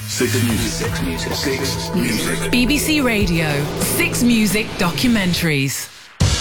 Six Music. Six Music. BBC Radio, Six Music documentaries.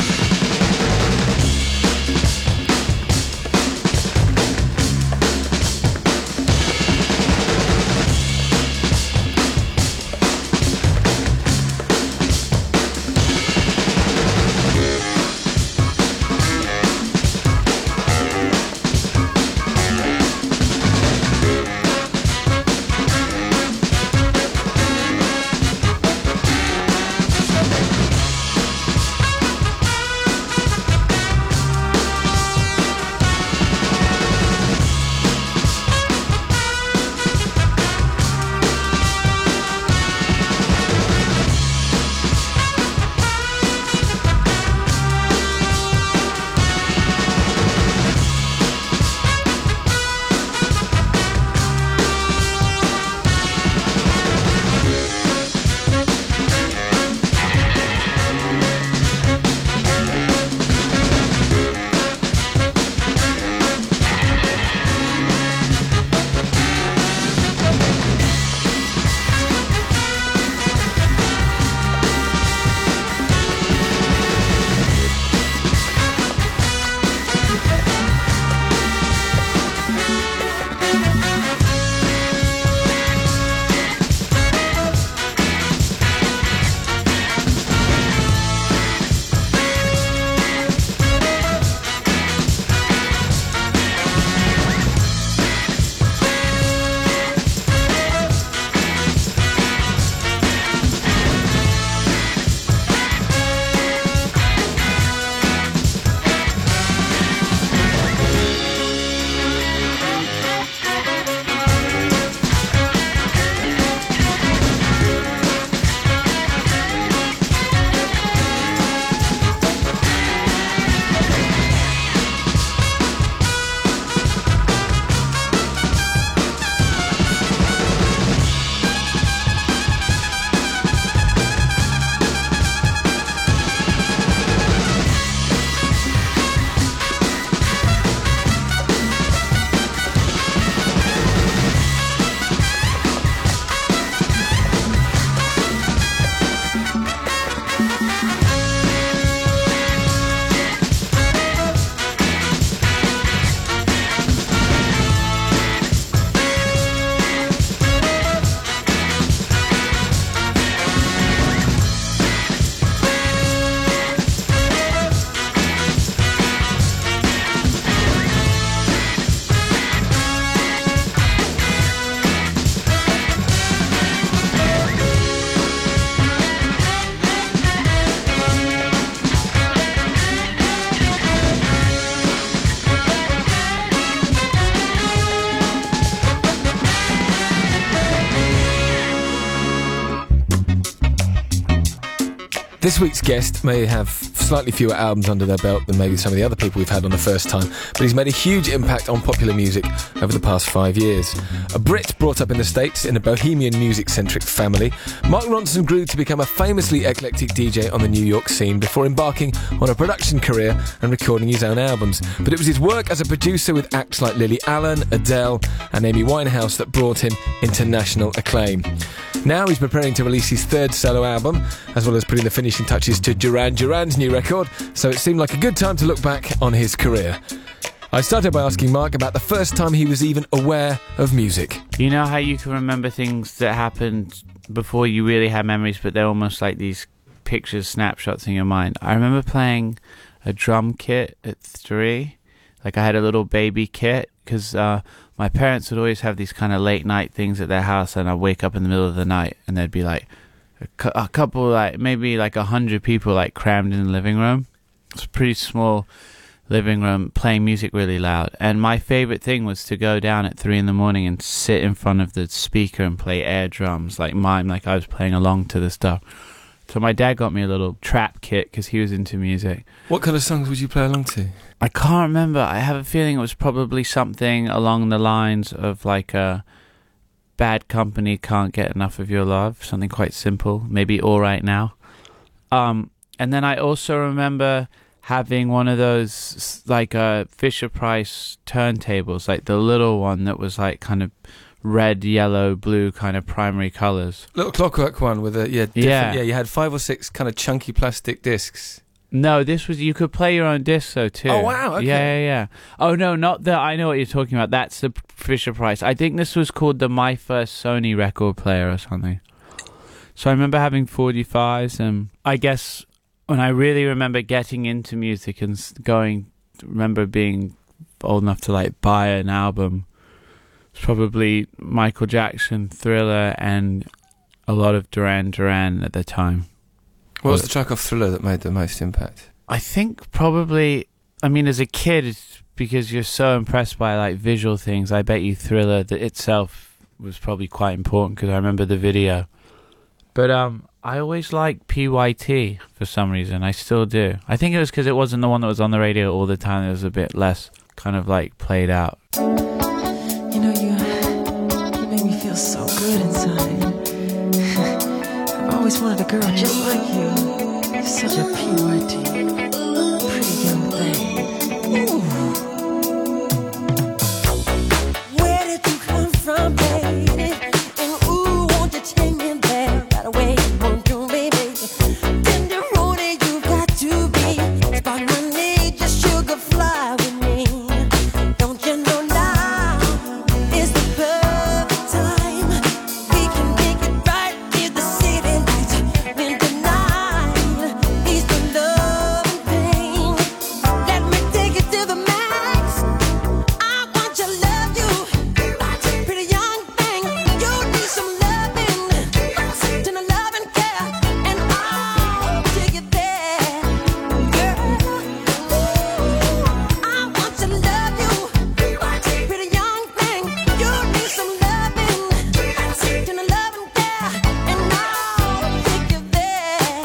This week's guest may have slightly fewer albums under their belt than maybe some of the other people we've had on the first time, but he's made a huge impact on popular music over the past 5 years. A Brit brought up in the States in a bohemian music-centric family, Mark Ronson grew to become a famously eclectic DJ on the New York scene before embarking on a production career and recording his own albums. But it was his work as a producer with acts like Lily Allen, Adele and Amy Winehouse that brought him international acclaim. Now he's preparing to release his third solo album, as well as putting the finishing touches to Duran Duran's new record, so it seemed like a good time to look back on his career. I started by asking Mark about the first time he was even aware of music. You know how you can remember things that happened before you really had memories, but they're almost like these pictures, snapshots in your mind? I remember playing a drum kit at 3. Like I had a little baby kit, because my parents would always have these kind of late night things at their house, and I'd wake up in the middle of the night and there'd be like a couple, like maybe like 100 people like crammed in the living room. It's a pretty small living room, playing music really loud. And my favorite thing was to go down at 3 a.m. and sit in front of the speaker and play air drums, like mime, like I was playing along to the stuff. So my dad got me a little trap kit because he was into music. What kind of songs would you play along to? I can't remember. I have a feeling it was probably something along the lines of like a Bad Company, Can't Get Enough of Your Love, something quite simple, maybe All Right Now. And then I also remember having one of those like Fisher Price turntables, like the little one that was like kind of red, yellow, blue kind of primary colours. Little clockwork one with a yeah. You had 5 or 6 kind of chunky plastic discs. No, this was, you could play your own discs though too. Oh wow! Okay. Yeah. Oh no, not the. I know what you're talking about. That's the Fisher-Price. I think this was called the My First Sony record player or something. So I remember having 45s, and I guess when I really remember getting into music and remember being old enough to like buy an album, it's probably Michael Jackson, Thriller, and a lot of Duran Duran at the time. What was the track off Thriller that made the most impact? I think probably, I mean, as a kid, it's because you're so impressed by like visual things. I bet you Thriller itself was probably quite important because I remember the video. But I always liked PYT for some reason. I still do. I think it was because it wasn't the one that was on the radio all the time. It was a bit less kind of like played out. You know, you make me feel so good inside. I've always wanted a girl just like you. You're such a PYT, pretty young thing. Ooh. Where did you come from, baby? And ooh, won't you take me there right away? Won't you, baby? Tender roadie, you got to be. Spark my need, just sugar fly with me. Don't you know now is the perfect time? We can make it right in the city lights. When the night is the love and pain. Let me take it to the max. I want to love you, pretty young thing. You need some loving, to the love and care, and I'll take it there, girl. I want to love you, pretty young thing. You need some loving, to the love and care, and I'll take you there.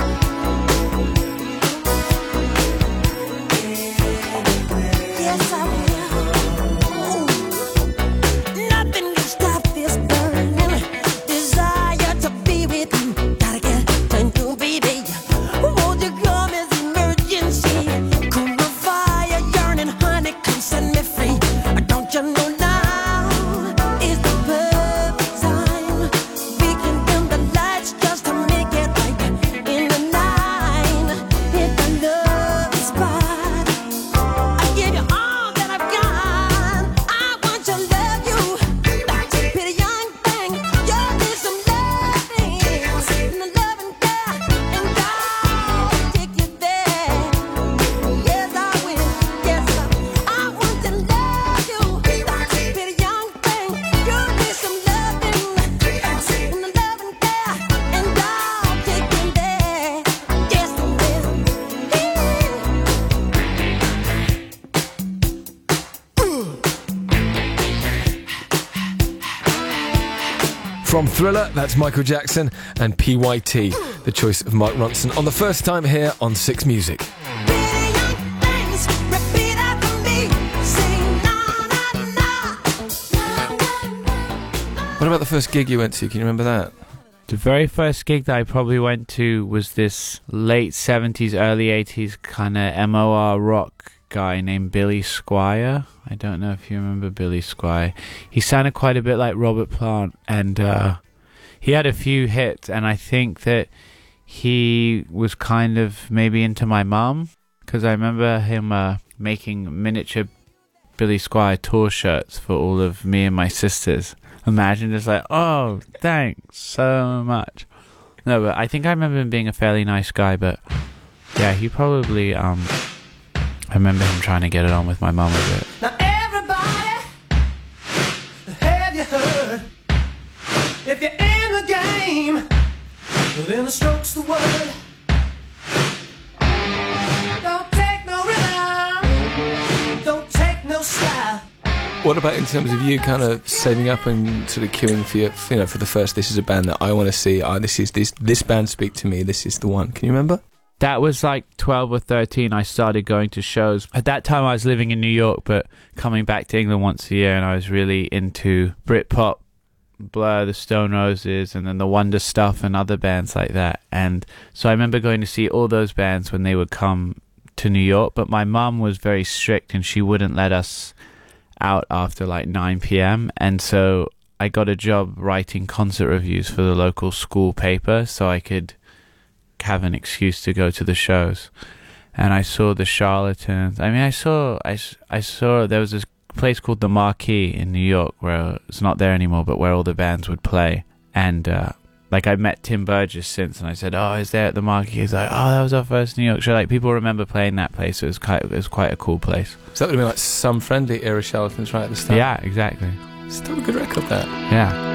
Yes, I will. Nothing can stop this burning desire to be with you. Gotta get to you, baby. Won't you come as emergency? Cool my fire, yearning, honey, come set me free. Don't you know now is the perfect time? We can dim the lights just to make it right in the night. Hit the love spot. I give you all that I've got. I want to love you, pretty young thing. You need some loving, and the love and care, and I'll take you there. Yes, I will. Yes, I want to love you, pretty young thing. You need some loving, and the love and care, and I'll take you there. Yes, I will. From Thriller, that's Michael Jackson and PYT, the choice of Mark Ronson, on the first time here on Six Music. Pretty young things, repeat after me. Sing na na na. What about the first gig you went to? Can you remember that? The very first gig that I probably went to was this late 70s, early 80s kind of MOR rock guy named Billy Squier. I don't know if you remember Billy Squier. He sounded quite a bit like Robert Plant, and he had a few hits, and I think that he was kind of maybe into my mum, because I remember him making miniature Billy Squier tour shirts for all of me and my sisters. Imagine just like, oh, thanks so much. No, but I think I remember him being a fairly nice guy, but yeah, he probably, I remember him trying to get it on with my mum a bit. Now everybody, have you heard? If you're in the game, well, then the stroke's the word. Don't take no rhythm, don't take no style. What about in terms of you kind of saving up and sort of queuing for your, for the first, this is a band that I want to see, this band speak to me, this is the one. Can you remember? That was like 12 or 13. I started going to shows. At that time, I was living in New York, but coming back to England once a year, and I was really into Britpop, Blur, the Stone Roses, and then the Wonder Stuff and other bands like that. And so I remember going to see all those bands when they would come to New York, but my mum was very strict, and she wouldn't let us out after like 9 p.m. And so I got a job writing concert reviews for the local school paper, so I could have an excuse to go to the shows. And I saw the Charlatans. I mean, I saw there was this place called the Marquee in New York, where it's not there anymore, but where all the bands would play. And like, I met Tim Burgess since, and I said, "Oh, is there at the Marquee?" He's like, "Oh, that was our first New York show." Like, people remember playing that place. It was quite a cool place. So that would have been like Some Friendly era Charlatans right at the start. Yeah, exactly. Still a good record, that. Yeah.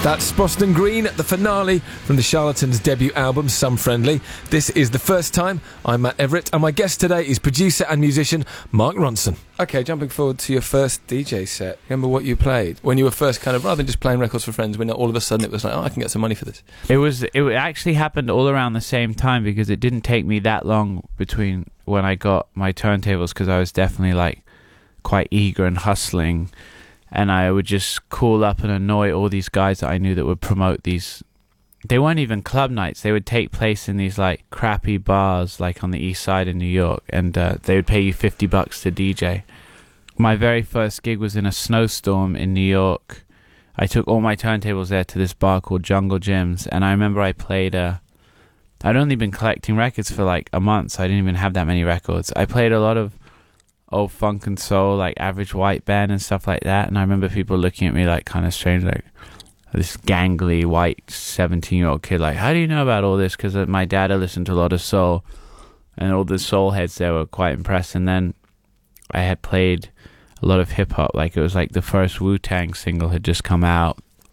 That's Boston Green, the finale from the Charlatans' debut album, Some Friendly. This is the first time. I'm Matt Everett, and my guest today is producer and musician Mark Ronson. Okay, jumping forward to your first DJ set, remember what you played when you were first kind of, rather than just playing records for friends, when all of a sudden it was like, oh, I can get some money for this? It actually happened all around the same time, because it didn't take me that long between when I got my turntables, because I was definitely like quite eager and hustling. And I would just call up and annoy all these guys that I knew that would promote these. They weren't even club nights. They would take place in these like crappy bars, like on the east side in New York, and they would pay you $50 to DJ. My very first gig was in a snowstorm in New York. I took all my turntables there to this bar called Jungle Gyms, and I remember I played. I'd only been collecting records for like a month, so I didn't even have that many records. I played a lot of old funk and soul, like Average White Band and stuff like that, and I remember people looking at me like kind of strange, like this gangly white 17-year-old kid, like, how do you know about all this? Because my dad had listened to a lot of soul, and all the soul heads there were quite impressed. And then I had played a lot of hip hop, like it was like the first Wu-Tang single had just come out,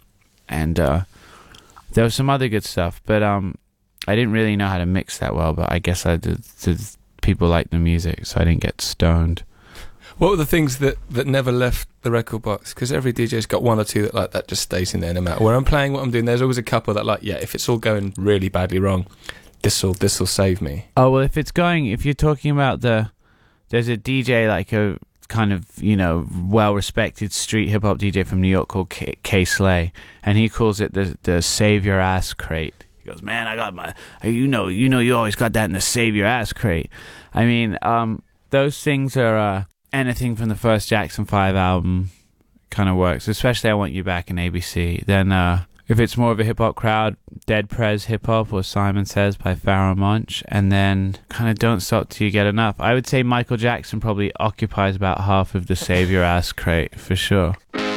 and there was some other good stuff, but I didn't really know how to mix that well, but I guess I did people liked the music, so I didn't get stoned. What were the things that never left the record box? Because every DJ's got one or two that like that just stays in there no matter where I'm playing, what I'm doing. There's always a couple that like, yeah, if it's all going really badly wrong, this'll save me. Oh, well, if you're talking about there's a DJ, like a kind of, you know, well-respected street hip-hop DJ from New York called K Slay, and he calls it the Save Your Ass crate. He goes, man, I got my, you know, you always got that in the Save Your Ass crate. I mean, those things are anything from the first Jackson 5 album kind of works, especially I Want You Back in ABC. Then if it's more of a hip-hop crowd, Dead Prez Hip Hop or Simon Says by Pharoah Monch, and then kind of Don't Stop Till You Get Enough. I would say Michael Jackson probably occupies about half of the Save Your Ass crate, for sure.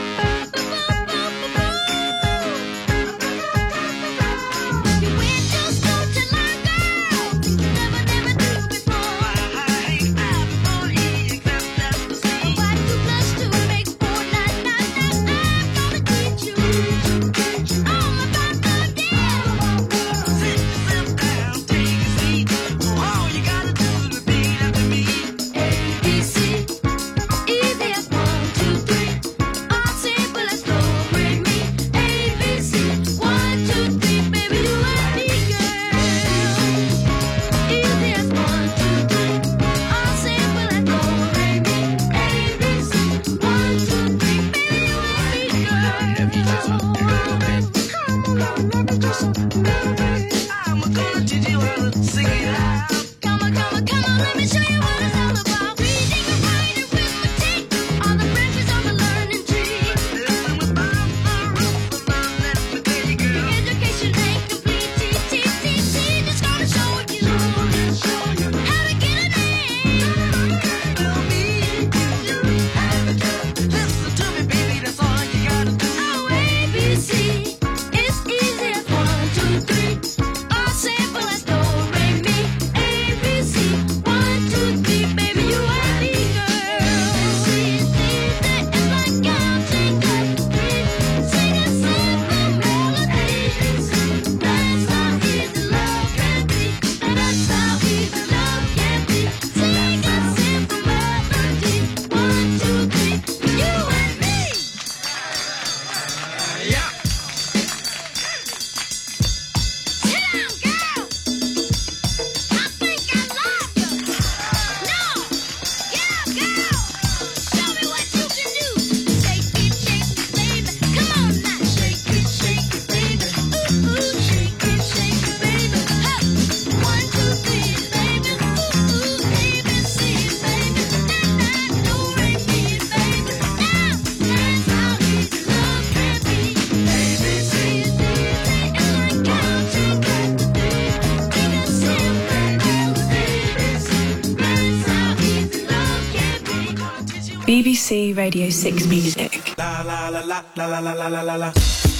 BBC Radio 6 Music. La la la la la la la la la la.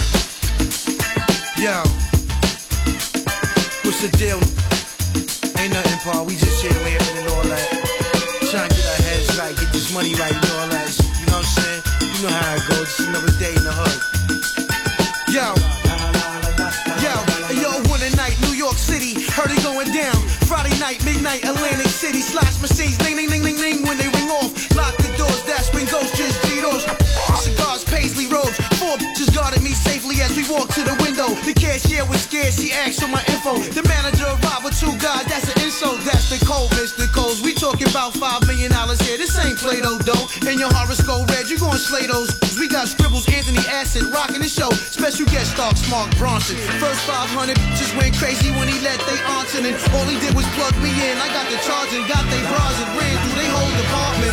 Yo, what's the deal? Ain't nothing, Paul. We just here laughing and all that. Trying to get our heads right, get this money right and all that. You know what I'm saying? You know how it goes. It's another day in the hood. Yo. Heard it going down. Friday night, midnight, Atlantic City. Slash machines, ding, ding, ding, ding, ding. When they ring off, lock the doors. That's when ghosts just G-Dos. Cigars, paisley robes. 4 bitches guarded me safely as we walked to the window. The cashier was scared, she asked for my info. The manager arrived with 2 guys, that's an insult. That's the code, Mr. Coles. We talking about $5 million here. This ain't Play-Doh, dough. And your horoscope red, you gon' slay those. We got scribbles, Anthony Acid, rocking the show. Special guest star, Mark Bronson. First 500 just went crazy when he let they answer. And all he did was plug me in. I got the charge and got they bras and ran through they whole department.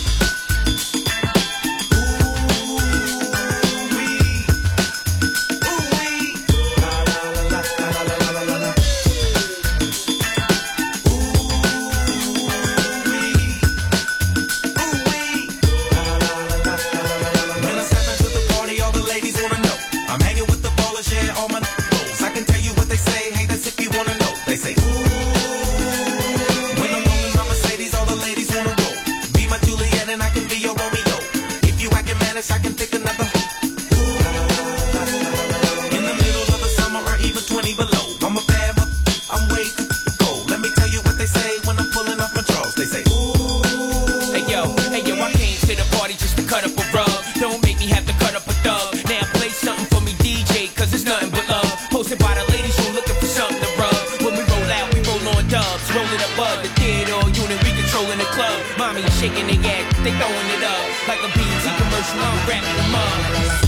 Shaking the yak, they throwing it up like a BT commercial. I'm wrapping them up.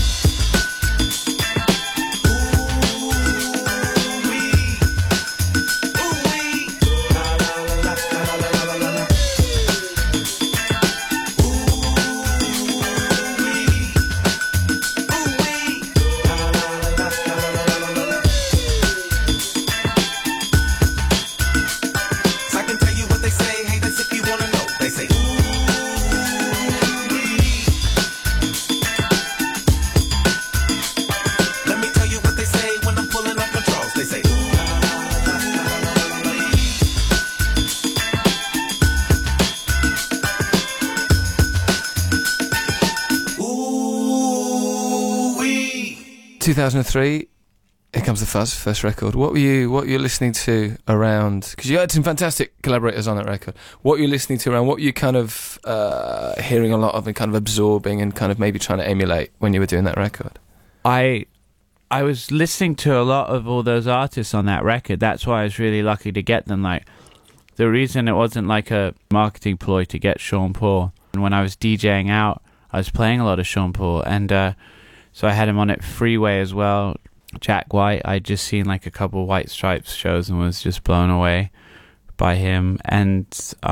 In 2003, Here Comes the Fuzz, first record. What were you listening to around? Because you had some fantastic collaborators on that record. What were you listening to around? What were you kind of hearing a lot of and kind of absorbing and kind of maybe trying to emulate when you were doing that record? I was listening to a lot of all those artists on that record. That's why I was really lucky to get them. Like, the reason it wasn't like a marketing ploy to get Sean Paul. And when I was DJing out, I was playing a lot of Sean Paul, and so I had him on at Freeway as well. Jack White, I'd just seen like a couple of White Stripes shows and was just blown away by him. And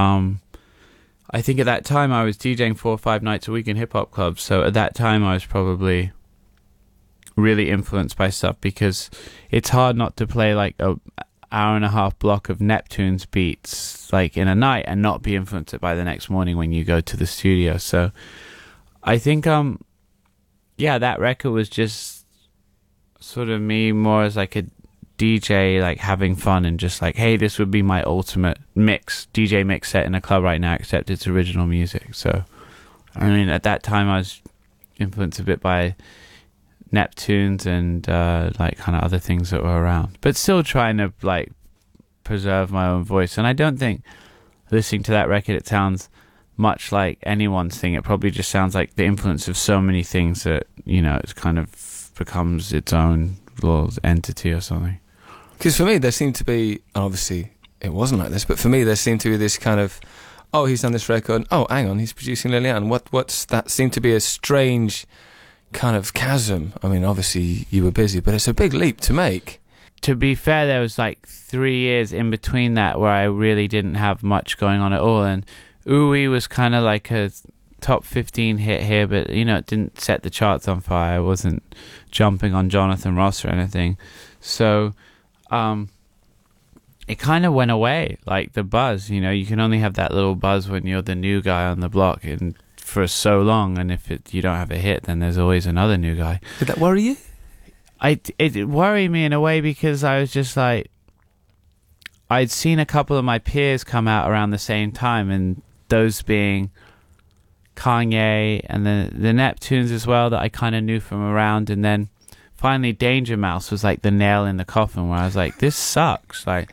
I think at that time I was DJing 4 or 5 nights a week in hip-hop clubs. So at that time I was probably really influenced by stuff, because it's hard not to play like a hour-and-a-half block of Neptune's beats like in a night and not be influenced by the next morning when you go to the studio. So I think yeah, that record was just sort of me more as like a DJ, like having fun and just like, hey, this would be my ultimate DJ mix set in a club right now, except it's original music. So I mean, at that time I was influenced a bit by Neptunes and like kind of other things that were around, but still trying to like preserve my own voice. And I don't think listening to that record it sounds much like anyone's thing. It probably just sounds like the influence of so many things that, you know, it kind of becomes its own little entity or something. Because for me there seemed to be, obviously it wasn't like this, but for me there seemed to be this kind of, oh, he's done this record, oh, hang on, he's producing Liliane. What's that? Seemed to be a strange kind of chasm. I mean, obviously you were busy, but it's a big leap to make. To be fair, there was like 3 years in between that where I really didn't have much going on at all, and Ooh-Wee was kind of like a top 15 hit here, but, you know, it didn't set the charts on fire. I wasn't jumping on Jonathan Ross or anything. So it kind of went away, like the buzz. You know, you can only have that little buzz when you're the new guy on the block and for so long, and if you don't have a hit, then there's always another new guy. Did that worry you? It worried me in a way, because I was just like, I'd seen a couple of my peers come out around the same time, and those being Kanye and the Neptunes as well, that I kind of knew from around. And then finally Danger Mouse was like the nail in the coffin, where I was like, this sucks. Like,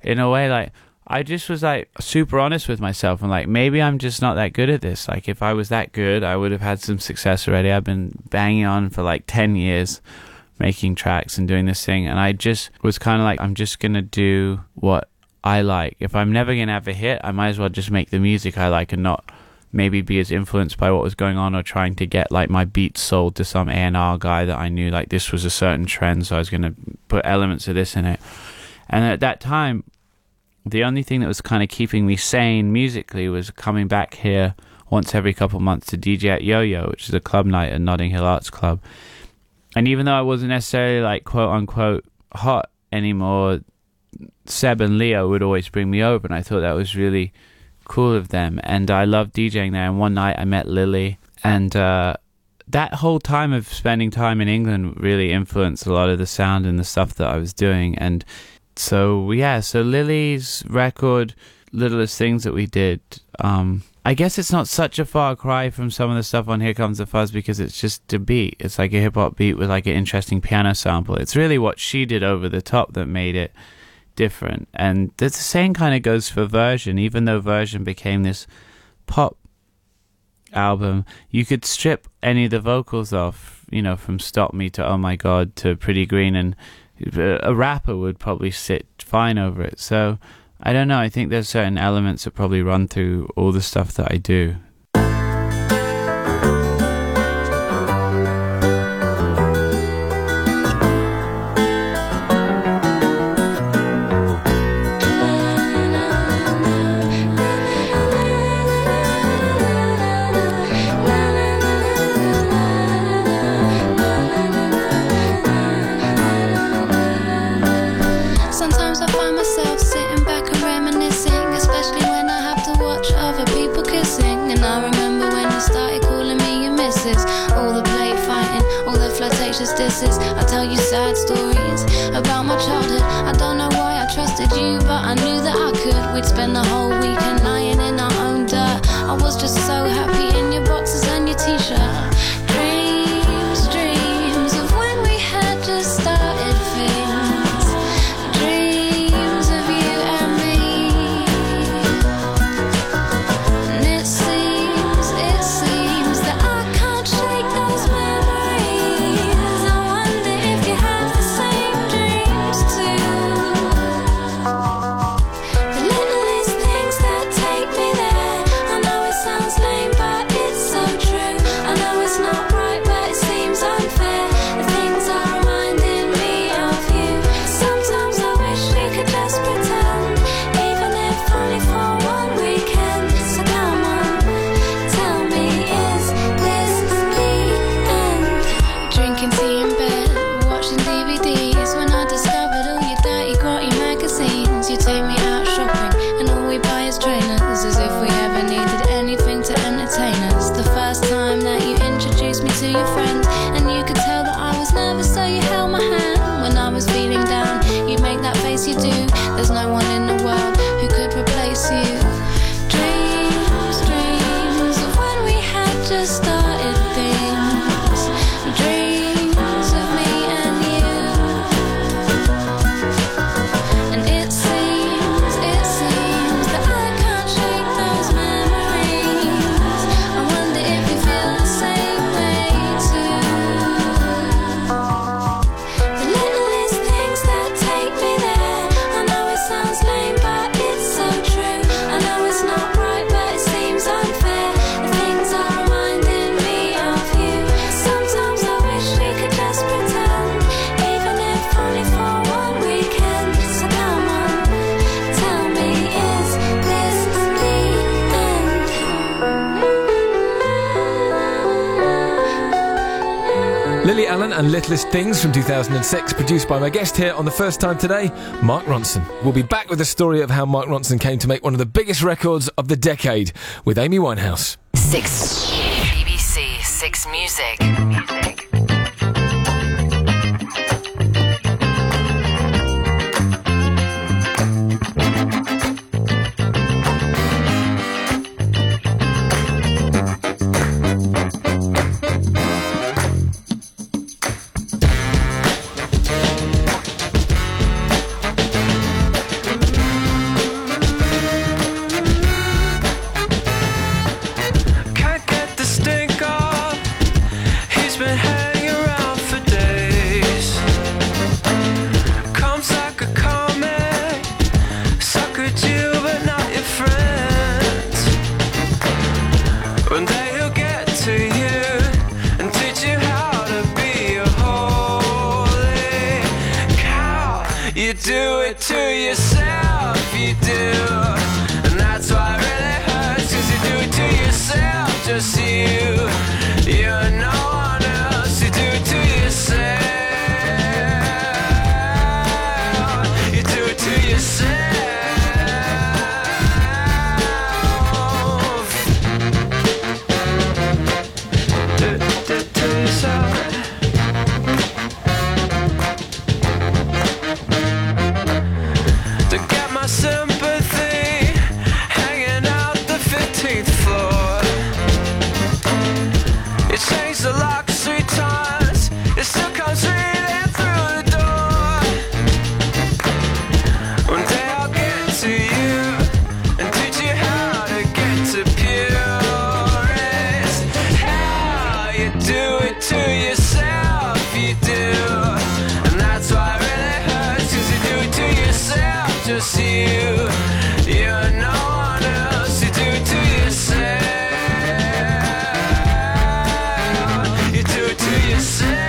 in a way, like, I just was like super honest with myself and like, maybe I'm just not that good at this. Like, if I was that good, I would have had some success already. I've been banging on for like 10 years making tracks and doing this thing, and I just was kind of like, I'm just gonna do what I like. If I'm never gonna have a hit, I might as well just make the music I like and not maybe be as influenced by what was going on or trying to get like my beats sold to some A&R guy that I knew like this was a certain trend, so I was gonna put elements of this in it. And at that time, the only thing that was kind of keeping me sane musically was coming back here once every couple of months to DJ at Yo-Yo, which is a club night at Notting Hill Arts Club. And even though I wasn't necessarily like quote unquote hot anymore, Seb and Leo would always bring me over, and I thought that was really cool of them. And I loved DJing there. And one night I met Lily, and that whole time of spending time in England really influenced a lot of the sound and the stuff that I was doing. And so Lily's record, Littlest Things that we did, I guess it's not such a far cry from some of the stuff on Here Comes the Fuzz, because it's just a beat. It's like a hip-hop beat with like an interesting piano sample. It's really what she did over the top that made it different. And the same kind of goes for Version. Even though Version became this pop album, you could strip any of the vocals off, you know, from Stop Me to Oh My God to Pretty Green, and a rapper would probably sit fine over it. So I don't know, I think there's certain elements that probably run through all the stuff that I do. Sometimes I find myself sitting back and reminiscing, especially when I have to watch other people kissing. And I remember when you started calling me your missus, all the play fighting, all the flirtatious disses. I tell you sad stories about my childhood. I don't know why I trusted you, but I knew that I could. We'd spend the whole weekend lying in our own dirt. I was just so happy in your boxers and your t-shirt. Dreams, dreams of when we had just started things. Dreams of you and me. And it seems that I can't shake those memories. I wonder if you have the same dreams too. The littlest things that take me there. I know it sounds lame, but it's so true. I know it's not right, but it seems unfair. The things are reminding me of you. Sometimes I wish we could just pretend, even if only for one weekend. So come on, tell me, is this the end? Drinking tea in bed, watching DVDs. When I discovered all your dirty, grotty magazines, you take me out shopping, and all we buy is trainers, as if we ever needed anything to entertain us. The first time that you introduced me to your friends, and you could tell that I was nervous, so you held my hand. When I was feeling down, you'd make that face you do. There's no one in the world who could replace you. Dreams, dreams of when we had just started things. Dreams of me and you. And it seems that I can't shake those memories. I wonder if you feel the same way too. The littlest things that take me there. I know it sounds lame, but it's so true. I know it's not right, but it seems unfair. The things are reminding me of you. Sometimes I wish we could just pretend, even if only for one weekend. So come on, tell me, is this the end? Lily Allen and Littlest Things from 2006, produced by my guest here on The First Time today, Mark Ronson. We'll be back with the story of how Mark Ronson came to make one of the biggest records of the decade with Amy Winehouse. 6 BBC 6 Music. to yourself, you do. And that's why it really hurts, 'cause you do it to yourself, just you. You and no one else, you do it to yourself. You do it to yourself. Do it to yourself. To get my sympathy, hanging out the 15th floor. You change the lock 3 times, it still comes reading through the door. One day I'll get to you and teach you how to get to purest. How you do it to yourself, you do. And that's why it really hurts, 'cause you do it to yourself, just you. You and no one else, you do it to yourself. You do it to yourself.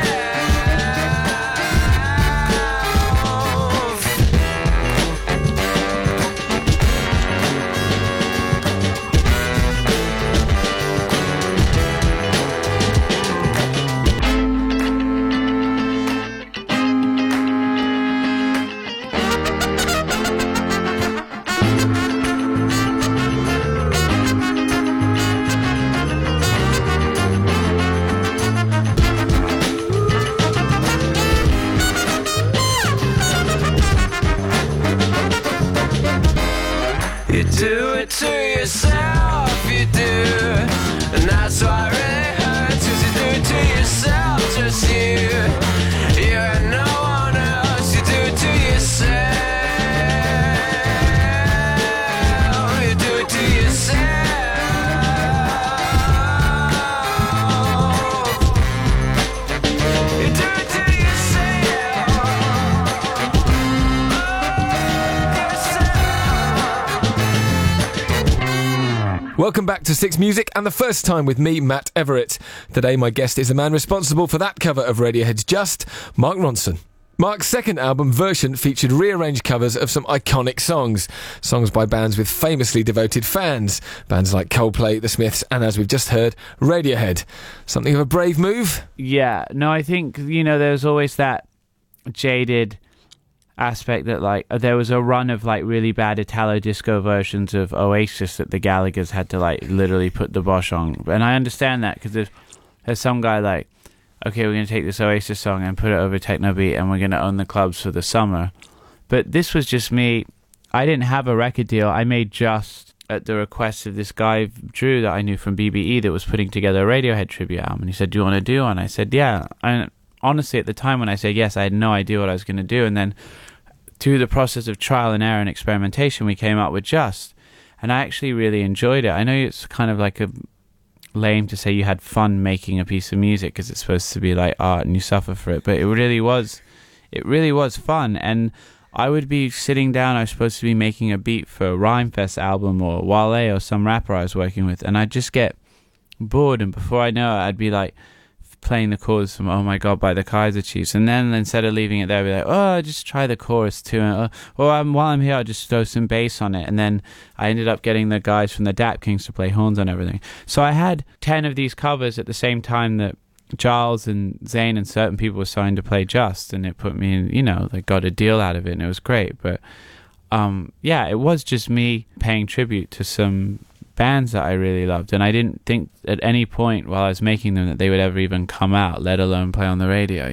You do it to yourself, you do. And that's why it really hurts, 'cause you do it to yourself, just you. You and no one else, you do it to yourself. You do it to yourself. You do it to yourself. Welcome back to Six Music, and the first time with me, Matt Everett. Today my guest is the man responsible for that cover of Radiohead's Just, Mark Ronson. Mark's second album, Version, featured rearranged covers of some iconic songs. Songs by bands with famously devoted fans. Bands like Coldplay, The Smiths, and as we've just heard, Radiohead. Something of a brave move? Yeah, no, I think, there's always that jaded aspect that, like, there was a run of, like, really bad Italo-disco versions of Oasis that the Gallaghers had to, like, literally put the bosh on. And I understand that, because there's some guy like, okay, we're going to take this Oasis song and put it over techno beat and we're going to own the clubs for the summer. But this was just me. I didn't have a record deal. I made Just at the request of this guy, Drew, that I knew from BBE, that was putting together a Radiohead tribute album. And he said, do you want to do one? I said, yeah. And honestly, at the time when I said yes, I had no idea what I was going to do. And then through the process of trial and error and experimentation, we came up with Just. And I actually really enjoyed it. I know it's kind of like a lame to say you had fun making a piece of music because it's supposed to be like art and you suffer for it, but it really was fun. And I would be sitting down, I was supposed to be making a beat for a Rhymefest album or Wale or some rapper I was working with, and I'd just get bored, and before I know it, I'd be like playing the chords from Oh My God by the Kaiser Chiefs, and then instead of leaving it there, I'd be like, oh, just try the chorus too, or while I'm here, I'll just throw some bass on it. And then I ended up getting the guys from the Dap Kings to play horns on everything. So I had 10 of these covers at the same time that Giles and Zayn and certain people were starting to play Just, and it put me in, they got a deal out of it, and it was great. But yeah, it was just me paying tribute to some bands that I really loved, and I didn't think at any point while I was making them that they would ever even come out, let alone play on the radio,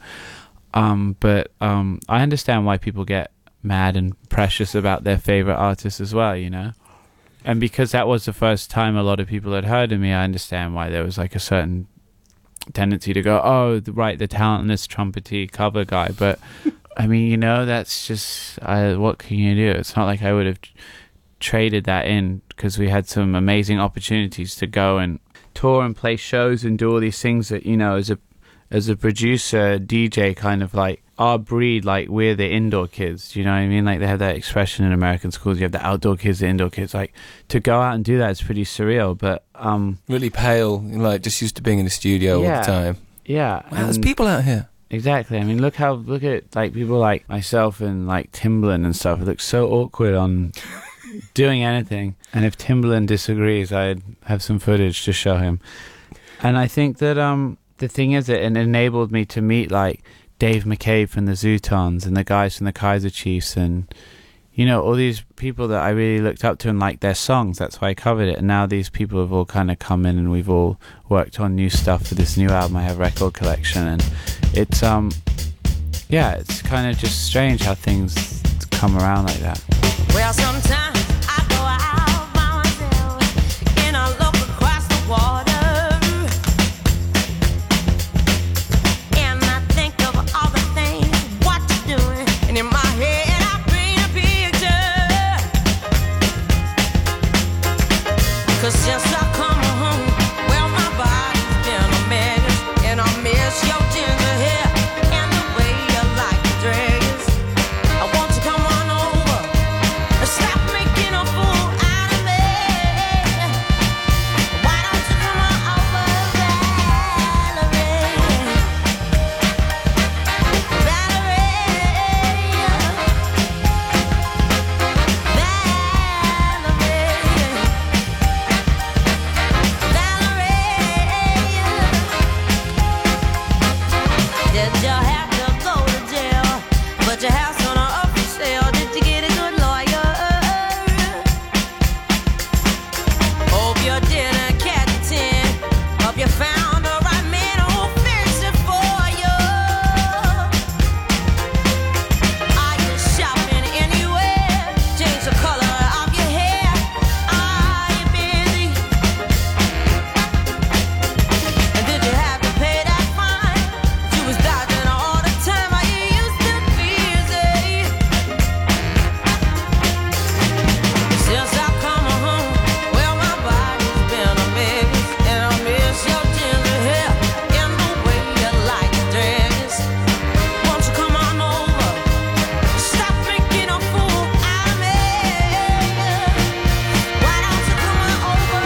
but I understand why people get mad and precious about their favorite artists as well, and because that was the first time a lot of people had heard of me, I understand why there was like a certain tendency to go, oh right, the talentless trumpety cover guy. But I mean, that's just what can you do? It's not like I would have traded that in, because we had some amazing opportunities to go and tour and play shows and do all these things that, as a producer, DJ, kind of like our breed, like we're the indoor kids, you know what I mean? Like they have that expression in American schools, you have the outdoor kids, the indoor kids. Like to go out and do that is pretty surreal, but really pale, like just used to being in the studio all the time. Yeah. Wow, there's people out here. Exactly. I mean, look at like people like myself and like Timbaland and stuff. It looks so awkward on doing anything. And if Timbaland disagrees, I'd have some footage to show him. And I think that the thing is that it enabled me to meet like Dave McCabe from the Zootons and the guys from the Kaiser Chiefs and, you know, all these people that I really looked up to and liked their songs. That's why I covered it. And now these people have all kind of come in and we've all worked on new stuff for this new album. I have Record Collection, and it's it's kind of just strange how things come around like that. Well, sometimes I go out by myself and I look across the water and I think of all the things what you're doing, and in my head I paint a picture. 'Cause since I come home, well, my body's been a mess, and I miss your ginger hair and the way you like to dress. I want you to come on over and stop making a fool out of me. Why don't you come on over, Valerie? Did you have to go to jail? But your house on up for sale. Did you get a good lawyer? Hope you didn't catch a 10. Hope you found the right man who'll fix it for you. Are you shopping anywhere? Change the color of your hair. Are you busy? And did you have to pay that fine? You was dodging all the time. Are you used to busy? Since I come home, well, my body's been a mess, and I miss your ginger hair and the way you like to dress. Won't you come on over? Stop making a fool out of me. Why don't you come on over,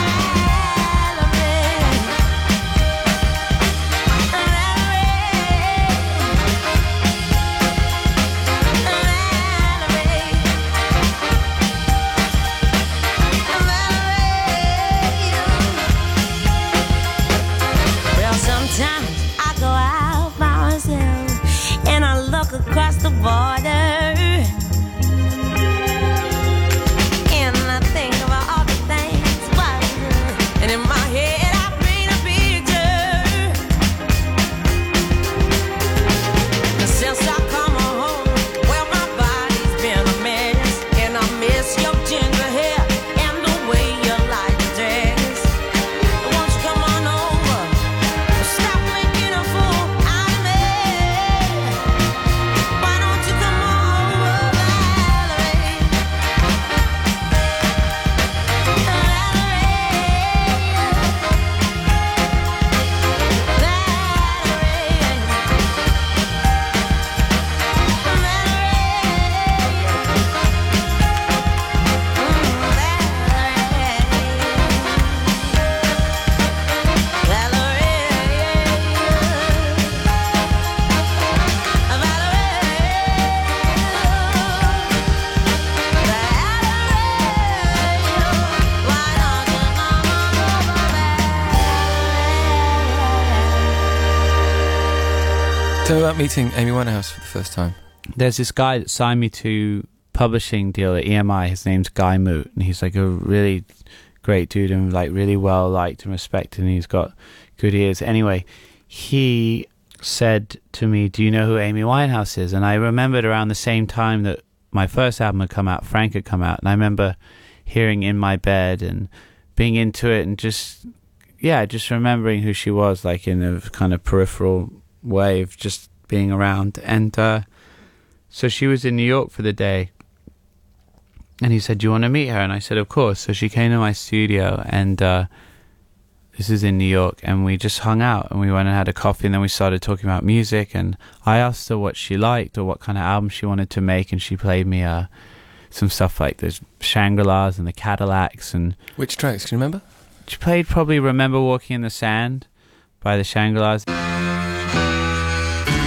Well, sometimes I go out by myself and I look across the border and I think about all the things what I do. And in my head I paint a picture. And since I come home, well, my body's been a mess, and I miss your ginger hair and the way you like to dress. Won't you come on over? Stop making a fool out of me. Why don't you come on over, Valerie? Tell me about meeting Amy Winehouse for the first time. There's this guy that signed me to publishing deal at EMI. His name's Guy Moot, and he's like a really great dude and like really well liked and respected, and he's got good ears. Anyway, he said to me, "Do you know who Amy Winehouse is?" And I remembered around the same time that my first album had come out, Frank had come out, and I remember hearing In My Bed and being into it and just remembering who she was, like in a kind of peripheral way of just being around. And so she was in New York for the day, and he said, "Do you want to meet her?" And I said, "Of course." So she came to my studio, and this is in New York, and we just hung out, and we went and had a coffee, and then we started talking about music, and I asked her what she liked or what kind of album she wanted to make, and she played me some stuff like the Shangri-Las and the Cadillacs. And which tracks, can you remember? She played probably Remember Walking in the Sand by the Shangri-Las.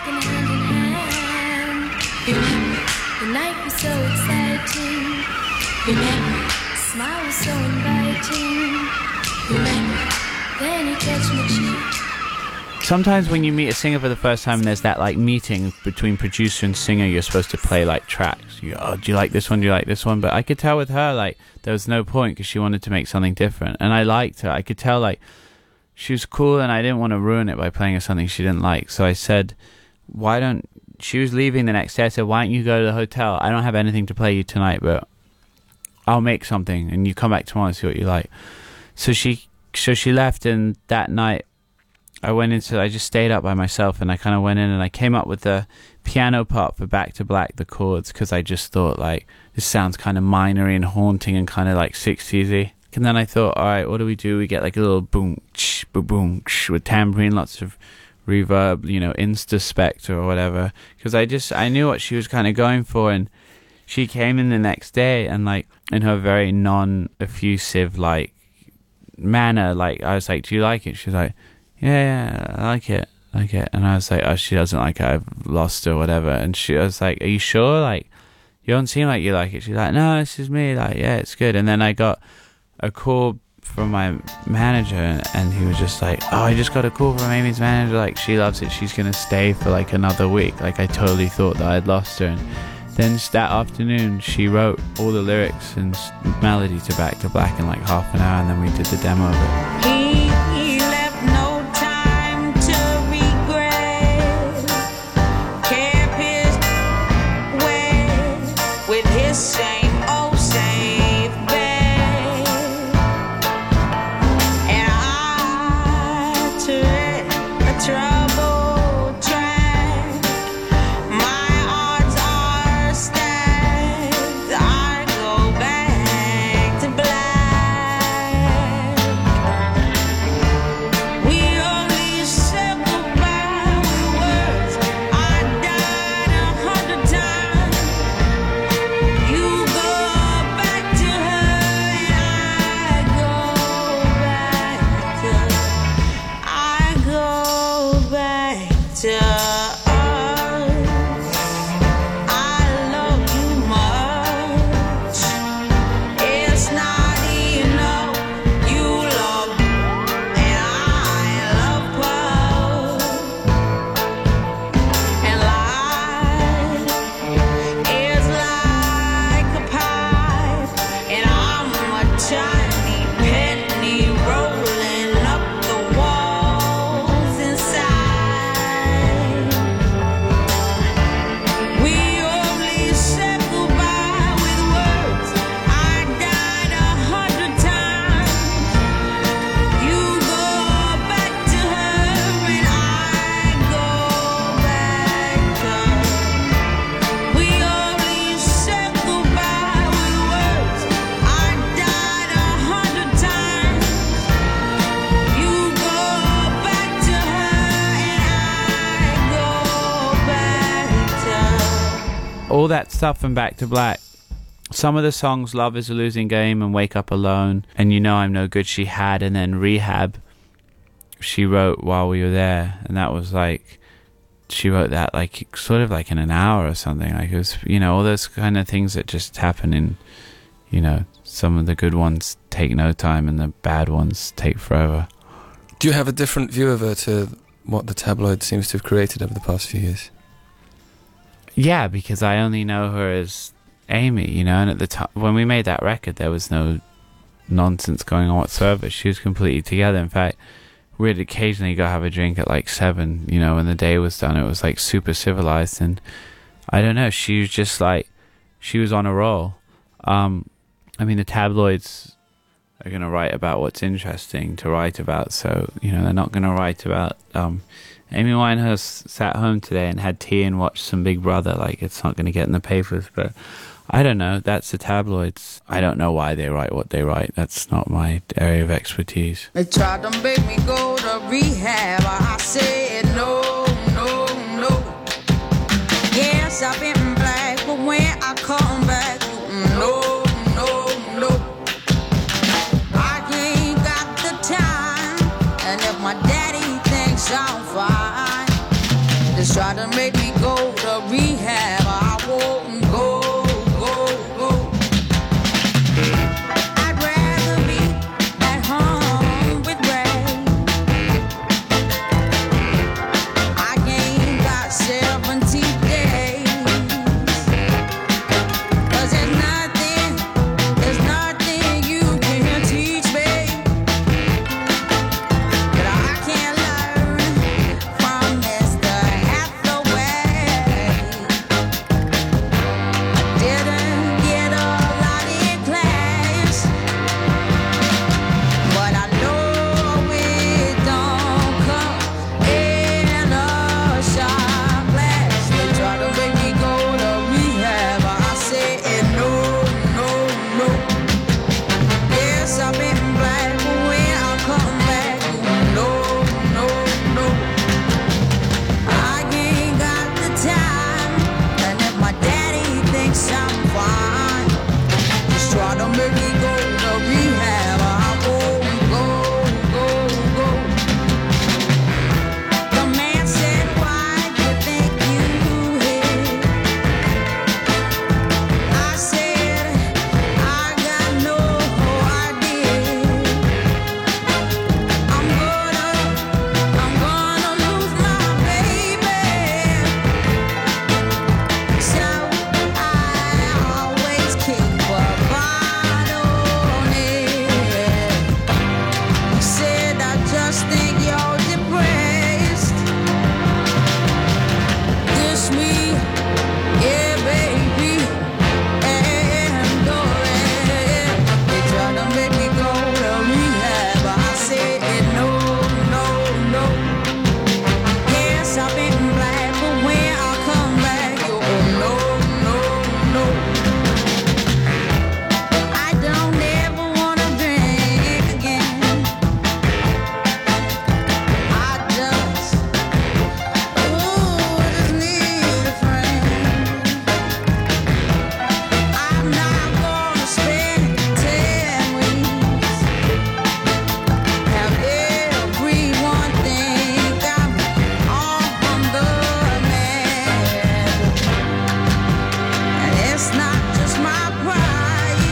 walking hand in hand. Remember, the night was so exciting. Remember, the smile was so inviting. Remember, then he touched my cheek. Sometimes when you meet a singer for the first time and there's that like meeting between producer and singer, you're supposed to play like tracks. You go, oh, do you like this one? Do you like this one? But I could tell with her, like, there was no point because she wanted to make something different. And I liked her. I could tell, like, she was cool and I didn't want to ruin it by playing her something she didn't like. So I said, she was leaving the next day. I said, why don't you go to the hotel? I don't have anything to play you tonight, but I'll make something and you come back tomorrow and see what you like. So she left, and that night I just stayed up by myself, and I kind of went in and I came up with the piano part for Back to Black, the chords, because I just thought, like, this sounds kind of minory and haunting and kind of like 60s-y. And then I thought, all right, what do? We get like a little boom, ch, boom, ch, with tambourine, lots of reverb, Insta Spectre or whatever, because I knew what she was kind of going for. And she came in the next day, and like in her very non-effusive like manner, like I was like, do you like it? She was like, yeah, I like it. And I was like, oh, she doesn't like it, I've lost her, whatever. And I was like, are you sure? Like, you don't seem like you like it. She's like, no, this is me. Like, yeah, it's good. And then I got a call from my manager, and he was just like, oh, I just got a call from Amy's manager. Like, she loves it. She's going to stay for like another week. Like, I totally thought that I'd lost her. And then that afternoon, she wrote all the lyrics and melody to Back to Black in like half an hour, and then we did the demo of it. He left no time to regret. Kept his way with his same old safe bet. And I took a troubled track. My odds are stacked. I go back to black. We only said goodbye with words. I died 100 times. You go back to her, and I go back to us. I love you much. It's not enough. You love, and I love Paul. And life is like a pipe, and I'm a tiny penny rolling up the walls inside. We only said goodbye with words. I died 100 times. You go back to her, and I go back to her. We only said goodbye with words. I died 100 times. You go back to her, and I go back to her. All that stuff from Back to Black. Some of the songs, Love is a Losing Game and Wake Up Alone and You Know I'm No Good, she had, and then Rehab she wrote while we were there, and that was like, she wrote that like sort of like in an hour or something. Like, it was, all those kind of things that just happen in, some of the good ones take no time and the bad ones take forever. Do you have a different view of her to what the tabloid seems to have created over the past few years? Yeah, because I only know her as Amy, and at the time when we made that record, there was no nonsense going on whatsoever. She was completely together. In fact, we'd occasionally go have a drink at like 7, when the day was done. It was like super civilized, and I don't know, she was just like, she was on a roll. I mean, the tabloids are going to write about what's interesting to write about, so, they're not going to write about, Amy Winehouse sat home today and had tea and watched some Big Brother. Like, it's not going to get in the papers, but I don't know. That's the tabloids. I don't know why they write what they write. That's not my area of expertise. They tried to make me go to rehab. I said no, no, no. Yes, I've been black, but when I come back, no, no, no. I ain't got the time, and if my daddy thinks I'm fine, Just try to make me go to rehab. I won't go. I'd rather be at home with Ray. I ain't got 70 days. 'Cause there's nothing you can teach me that I can't learn from Mr. Hathaway. I didn't get a lot in class, but I know it don't come in a shot glass. They try to make me go to rehab. I said no, no, no. Yes, I've been black, but when I come back, no, no, no. I ain't got the time, and if my daddy thinks I'm fine, just try to make me go to rehab. I won't go. The man said, why you think you hit? I said, I got no idea. I'm gonna lose my baby. So I always keep a bottle on it. He said, I just think you're depressed. Dish me, yeah, baby, and go ahead. They try to make me go to rehab. I said no, no, no. Yes, I've been black, but when I come back, you no, no, no. I don't ever wanna drink again. I just need a friend. I'm not gonna spend 10 weeks. Have everyone think I'm on the man. And it's not just my pride.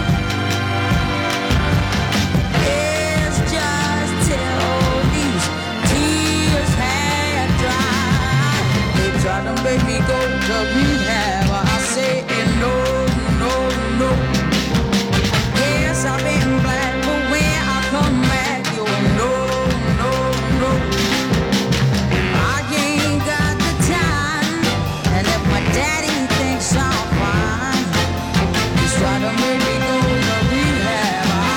It's just till these tears had dried. They try to make me go to rehab. I say no, no, no. Yes, I've been black, but when I come back, you no, no, no. I ain't got the time, and if my daddy thinks I'm fine, just try to make me go to rehab. I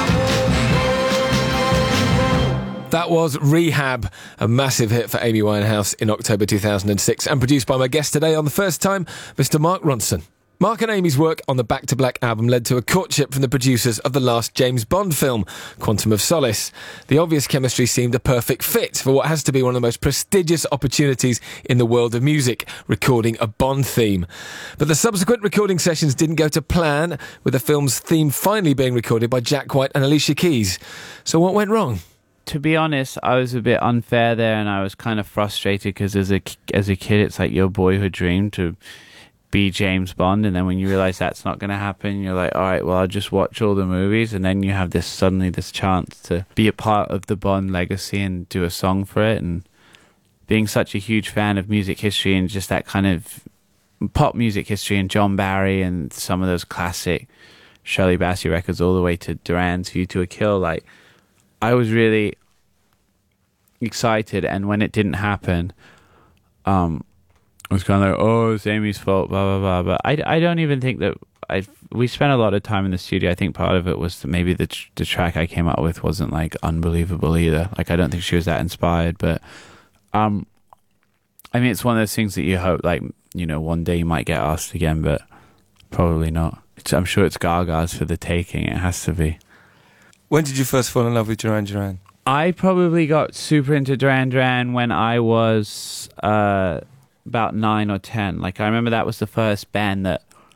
won't go. That was Rehab, a massive hit for Amy Winehouse in October 2006 and produced by my guest today on The First Time, Mr. Mark Ronson. Mark and Amy's work on the Back to Black album led to a courtship from the producers of the last James Bond film, Quantum of Solace. The obvious chemistry seemed a perfect fit for what has to be one of the most prestigious opportunities in the world of music, recording a Bond theme. But the subsequent recording sessions didn't go to plan, with the film's theme finally being recorded by Jack White and Alicia Keys. So what went wrong? To be honest, I was a bit unfair there, and I was kind of frustrated because as a kid, it's like your boyhood dream to be James Bond, and then when you realize that's not going to happen, you're like, all right, well, I'll just watch all the movies, and then you have this chance to be a part of the Bond legacy and do a song for it. And being such a huge fan of music history and just that kind of pop music history and John Barry and some of those classic Shirley Bassey records all the way to Duran's View to a Kill, like, I was really excited, and when it didn't happen, I was kind of like, oh, it's Amy's fault, blah, blah, blah. But I don't even think that we spent a lot of time in the studio. I think part of it was that maybe the track I came up with wasn't like unbelievable either. Like, I don't think she was that inspired, but I mean, it's one of those things that you hope, like, you know, one day you might get asked again, but probably not. I'm sure it's Gaga's for the taking. It has to be. When did you first fall in love with Duran Duran? I probably got super into Duran Duran when I was about 9 or 10. Like, I remember that was the first band that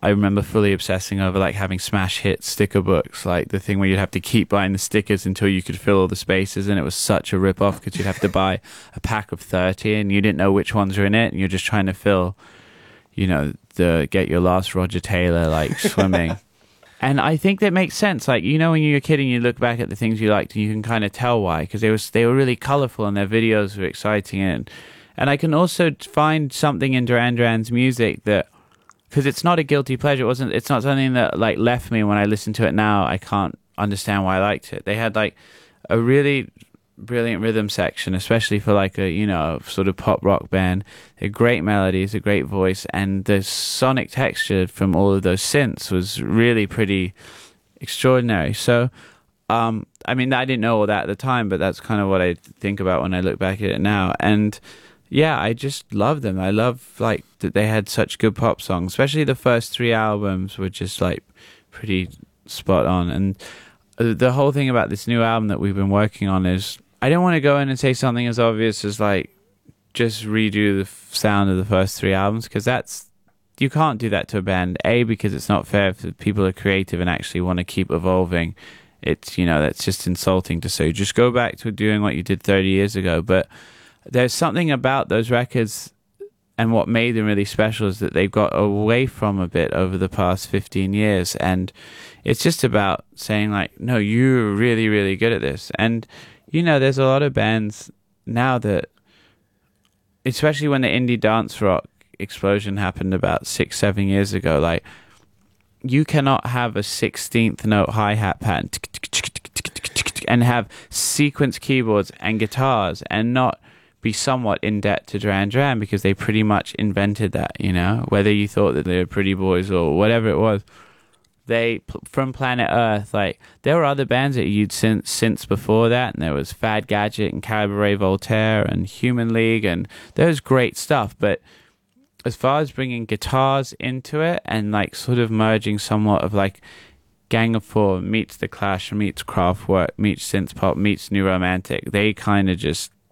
I remember fully obsessing over like having smash hit sticker books, like the thing where you'd have to keep buying the stickers until you could fill all the spaces, and it was such a rip-off because you'd have to buy a pack of 30 and you didn't know which ones were in it, and you're just trying to fill, you know, the Get Your Last Roger Taylor, like swimming. And I think that makes sense. Like, you know, when you're a kid and you look back at the things you liked, and you can kind of tell why, because they were really colorful and their videos were exciting. And I can also find something in Duran Duran's music that, because it's not a guilty pleasure. It's not something that like left me. When I listen to it now, I can't understand why I liked it. They had like a really brilliant rhythm section, especially for like a, you know, sort of pop rock band. They're great melodies, a great voice, and the sonic texture from all of those synths was really pretty extraordinary. So, I mean, I didn't know all that at the time, but that's kind of what I think about when I look back at it now. And yeah, I just love them. I love like that they had such good pop songs, especially the first 3 albums were just like pretty spot on. And the whole thing about this new album that we've been working on is, I don't want to go in and say something as obvious as like just redo the sound of the first 3 albums, because you can't do that to a band. A, because it's not fair if people are creative and actually want to keep evolving. It's, you know, that's just insulting to say just go back to doing what you did 30 years ago. But there's something about those records, and what made them really special is that they've got away from a bit over the past 15 years. And it's just about saying like, no, you're really, really good at this. And, you know, there's a lot of bands now that, especially when the indie dance rock explosion happened about 6-7 years ago, like, you cannot have a 16th note hi-hat pattern and have sequence keyboards and guitars and not be somewhat in debt to Duran Duran, because they pretty much invented that, you know, whether you thought that they were Pretty Boys or whatever it was. They, from Planet Earth, like, there were other bands that you'd since before that, and there was Fad Gadget and Cabaret Voltaire and Human League, and there was great stuff. But as far as bringing guitars into it and like sort of merging somewhat of like Gang of Four meets The Clash, meets Kraftwerk, meets synth pop, meets New Romantic, they kind of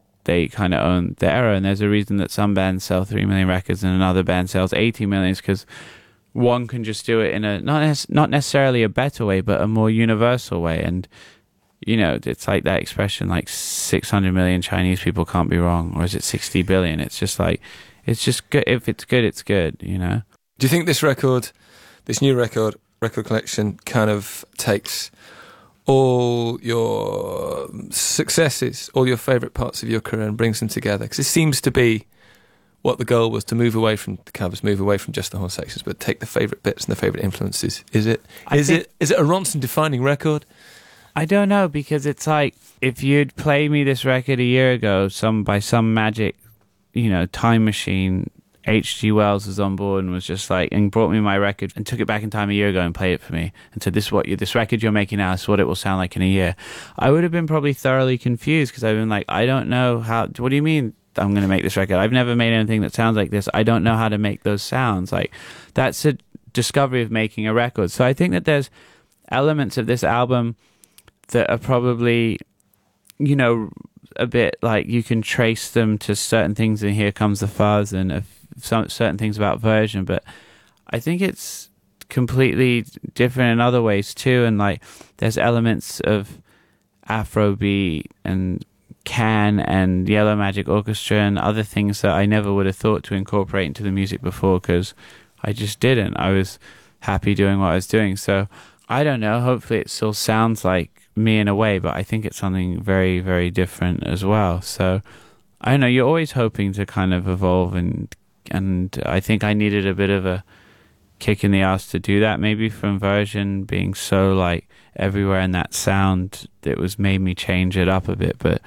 own the era. And there's a reason that some bands sell 3 million records and another band sells 80 million, because one can just do it in a not necessarily a better way, but a more universal way. And, you know, it's like that expression, like 600 million Chinese people can't be wrong, or is it 60 billion? It's just like, it's just good. If it's good, it's good, you know? Do you think this new record collection kind of takes all your successes, all your favourite parts of your career, and brings them together? Because it seems to be what the goal was, to move away from the covers, move away from just the horn sections, but take the favourite bits and the favourite influences. Is it a Ronson defining record? I don't know, because it's like, if you'd played me this record a year ago, by some magic, you know, time machine, H.G. Wells was on board and was just like, and brought me my record and took it back in time a year ago and played it for me and said, this record you're making now is what it will sound like in a year, I would have been probably thoroughly confused, because I've been like, I don't know how, what do you mean I'm going to make this record? I've never made anything that sounds like this. I don't know how to make those sounds. Like, that's a discovery of making a record. So I think that there's elements of this album that are probably, you know, a bit like you can trace them to certain things in Here Comes the Fuzz and certain things about Version, but I think it's completely different in other ways too. And like, there's elements of Afrobeat and Can and Yellow Magic Orchestra and other things that I never would have thought to incorporate into the music before, because I just didn't. I was happy doing what I was doing. So I don't know, hopefully it still sounds like me in a way, but I think it's something very, very different as well. So I don't know, you're always hoping to kind of evolve, and I think I needed a bit of a kick in the ass to do that, maybe from Version being so like everywhere in that sound that was made me change it up a bit. But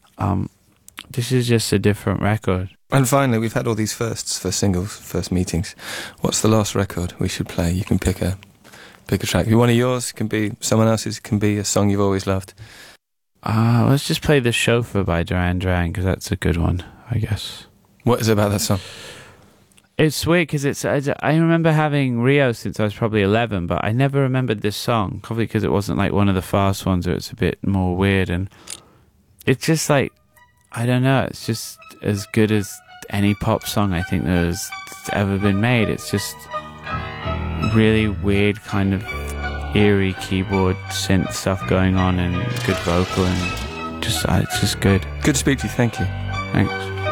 this is just a different record. And finally, we've had all these firsts, first singles, first meetings. What's the last record we should play? You can pick a track. It can be one of yours, it can be someone else's, it can be a song you've always loved. Let's just play The Chauffeur by Duran Duran, because that's a good one, I guess. What is it about that song? It's weird, because I remember having Rio since I was probably 11, but I never remembered this song, probably because it wasn't like one of the fast ones, or it's a bit more weird. And it's just like, I don't know, it's just as good as any pop song I think that has ever been made. It's just really weird kind of eerie keyboard synth stuff going on, and good vocal, and just it's just good. Good to speak to you. Thank you. Thanks.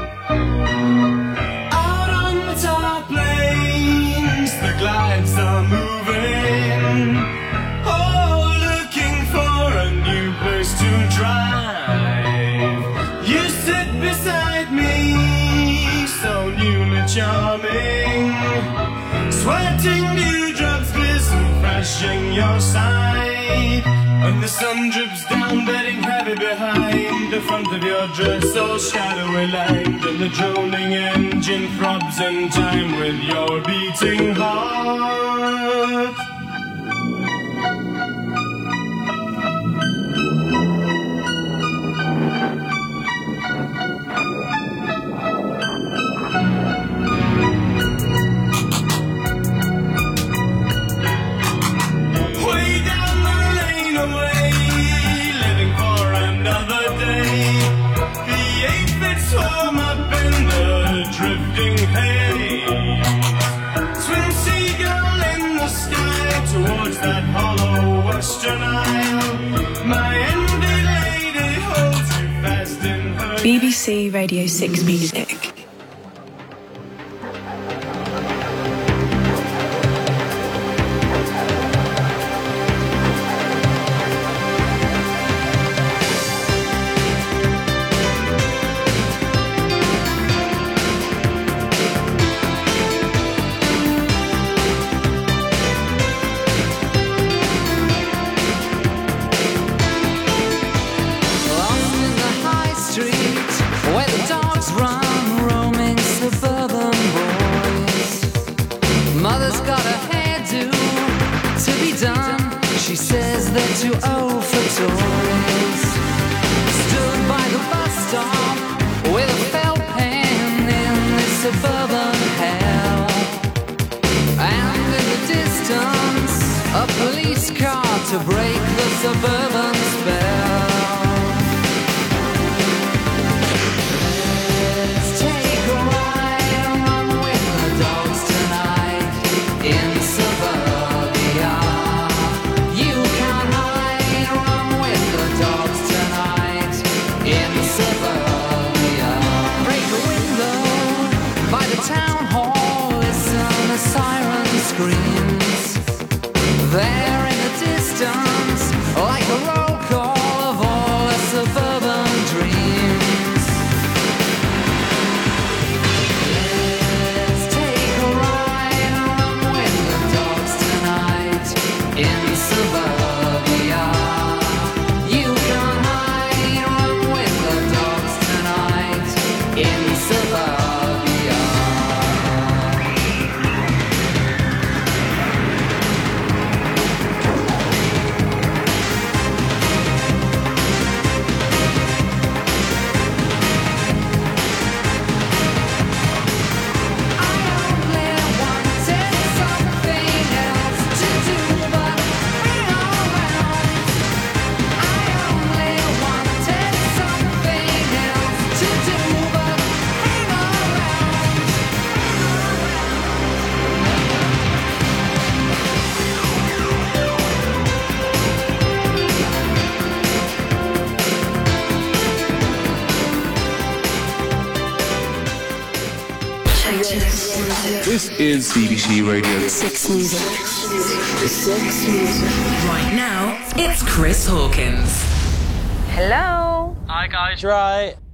Out on the top lanes, the glides are moving. Oh, looking for a new place to drive. You sit beside me, so newly charming. Sweating dewdrops glisten fresh in your side. When the sun drips down, bedding heavy behind the front of your dress, all shadowy lined, and the droning engine throbs in time with your beating heart. Way down the lane away, living for another day. The 8-bit swarm up in the drifting haze. Twin seagull in the sky towards that hollow western isle. My envy lady holds you fast in her. BBC Radio 6 Music. Lost in the high street where the dogs run, roaming suburban boys. Mother's got a hairdo to be done. She says they're too old for toys. Stood by the bus stop with a felt pen in this suburban hell. And in the distance, a police car to break the suburban spell. Let's take a ride and run with the dogs tonight in suburbia. You can't hide, run with the dogs tonight in suburbia. Break a window by the town hall, listen as siren screams. There in the distance, like a roll call of all the suburban dreams. Let's take a ride and run with the dogs tonight in suburbia. You can't hide, run with the dogs tonight in suburbia. This is BBC Radio 6 Music. 6 Music. Right now, it's Chris Hawkins. Hello. Hi guys, right?